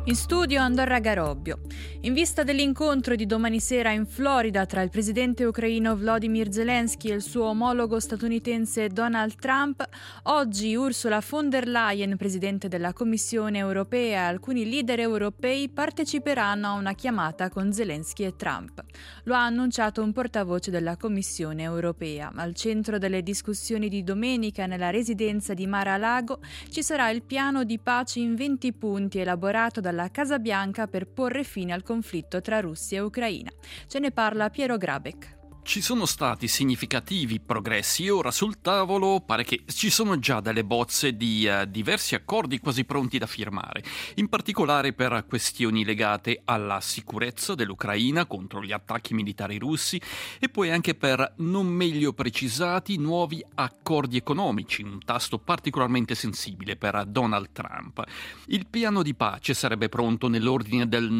In studio Andorra Garobbio. In vista dell'incontro di domani sera in Florida tra il presidente ucraino Volodymyr Zelensky e il suo omologo statunitense Donald Trump, oggi Ursula von der Leyen, presidente della Commissione europea, e alcuni leader europei parteciperanno a una chiamata con Zelensky e Trump. Lo ha annunciato un portavoce della Commissione europea. Al centro delle discussioni di domenica nella residenza di Mar-a-Lago ci sarà il piano di pace in 20 punti elaborato dalla Casa Bianca per porre fine al conflitto tra Russia e Ucraina. Ce ne parla Piero Grabeck. Ci sono stati significativi progressi e ora sul tavolo pare che ci sono già delle bozze di diversi accordi quasi pronti da firmare, in particolare per questioni legate alla sicurezza dell'Ucraina contro gli attacchi militari russi e poi anche per non meglio precisati nuovi accordi economici, un tasto particolarmente sensibile per Donald Trump. Il piano di pace sarebbe pronto nell'ordine del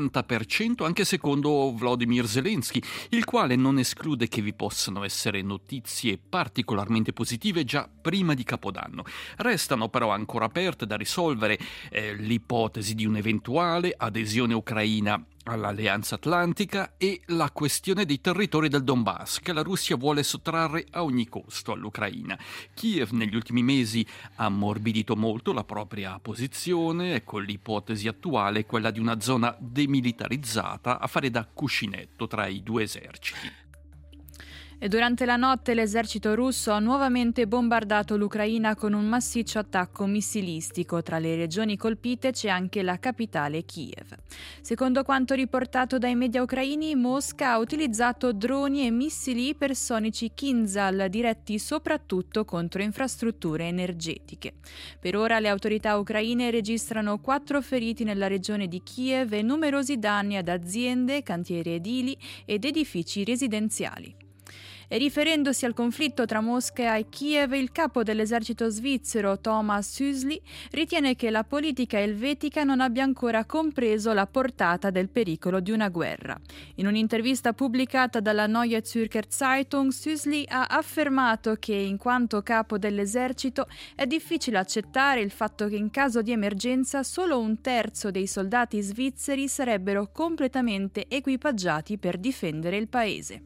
90% anche secondo Volodymyr Zelensky, il quale non esclude che vi possano essere notizie particolarmente positive già prima di Capodanno. Restano però ancora aperte da risolvere l'ipotesi di un'eventuale adesione ucraina all'Alleanza Atlantica e la questione dei territori del Donbass che la Russia vuole sottrarre a ogni costo all'Ucraina. Kiev negli ultimi mesi ha ammorbidito molto la propria posizione e con l'ipotesi attuale quella di una zona demilitarizzata a fare da cuscinetto tra i due eserciti. E durante la notte l'esercito russo ha nuovamente bombardato l'Ucraina con un massiccio attacco missilistico. Tra le regioni colpite c'è anche la capitale Kiev. Secondo quanto riportato dai media ucraini, Mosca ha utilizzato droni e missili ipersonici Kinzhal diretti soprattutto contro infrastrutture energetiche. Per ora le autorità ucraine registrano 4 feriti nella regione di Kiev e numerosi danni ad aziende, cantieri edili ed edifici residenziali. E riferendosi al conflitto tra Mosca e Kiev, il capo dell'esercito svizzero Thomas Hüsli ritiene che la politica elvetica non abbia ancora compreso la portata del pericolo di una guerra. In un'intervista pubblicata dalla Neue Zürcher Zeitung, Hüsli ha affermato che, in quanto capo dell'esercito, è difficile accettare il fatto che in caso di emergenza solo un terzo dei soldati svizzeri sarebbero completamente equipaggiati per difendere il paese.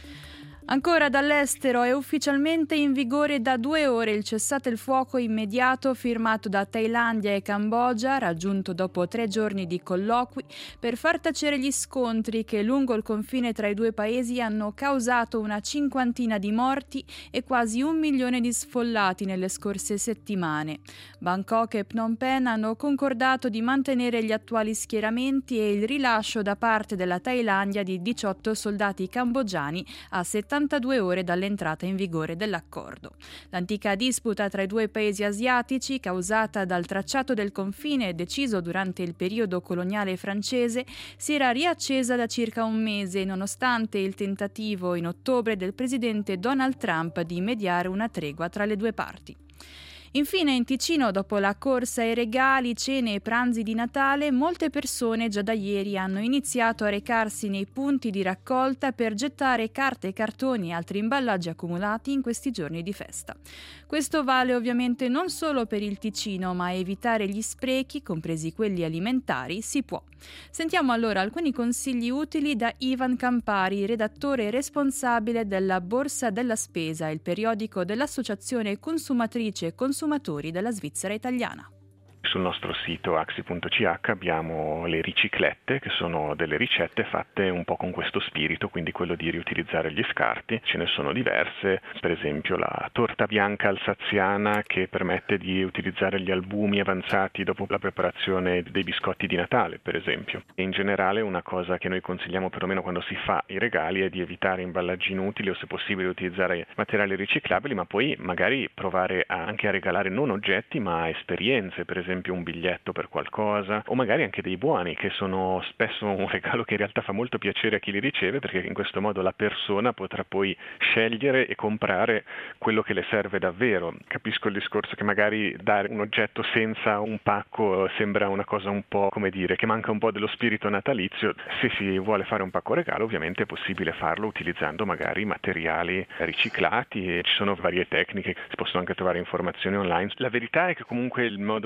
Ancora dall'estero, è ufficialmente in vigore da 2 ore il cessate il fuoco immediato firmato da Thailandia e Cambogia, raggiunto dopo 3 giorni di colloqui, per far tacere gli scontri che lungo il confine tra i due paesi hanno causato una 50ina di morti e quasi 1 milione di sfollati nelle scorse settimane. Bangkok e Phnom Penh hanno concordato di mantenere gli attuali schieramenti e il rilascio da parte della Thailandia di 18 soldati cambogiani a 72 ore dall'entrata in vigore dell'accordo. L'antica disputa tra i due paesi asiatici, causata dal tracciato del confine deciso durante il periodo coloniale francese, si era riaccesa da circa un mese, nonostante il tentativo in ottobre del presidente Donald Trump di mediare una tregua tra le due parti. Infine, in Ticino, dopo la corsa ai regali, cene e pranzi di Natale, molte persone già da ieri hanno iniziato a recarsi nei punti di raccolta per gettare carte, cartoni e altri imballaggi accumulati in questi giorni di festa. Questo vale ovviamente non solo per il Ticino, ma evitare gli sprechi, compresi quelli alimentari, si può. Sentiamo allora alcuni consigli utili da Ivan Campari, redattore responsabile della Borsa della Spesa, il periodico dell'Associazione Consumatrice e Consumatori della Svizzera Italiana. Sul nostro sito axi.ch abbiamo le riciclette, che sono delle ricette fatte un po' con questo spirito, quindi quello di riutilizzare gli scarti. Ce ne sono diverse, per esempio la torta bianca alsaziana che permette di utilizzare gli albumi avanzati dopo la preparazione dei biscotti di Natale, per esempio. E in generale una cosa che noi consigliamo perlomeno quando si fa i regali è di evitare imballaggi inutili o se possibile utilizzare materiali riciclabili, ma poi magari provare anche a regalare non oggetti ma esperienze, per esempio un biglietto per qualcosa o magari anche dei buoni, che sono spesso un regalo che in realtà fa molto piacere a chi li riceve, perché in questo modo la persona potrà poi scegliere e comprare quello che le serve davvero. Capisco il discorso che magari dare un oggetto senza un pacco sembra una cosa un po', come dire, che manca un po' dello spirito natalizio. Se si vuole fare un pacco regalo ovviamente è possibile farlo utilizzando magari materiali riciclati e ci sono varie tecniche, si possono anche trovare informazioni online. La verità è che comunque il modo migliore per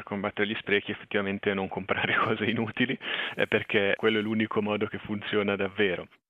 combattere gli sprechi effettivamente è non comprare cose inutili, perché quello è l'unico modo che funziona davvero.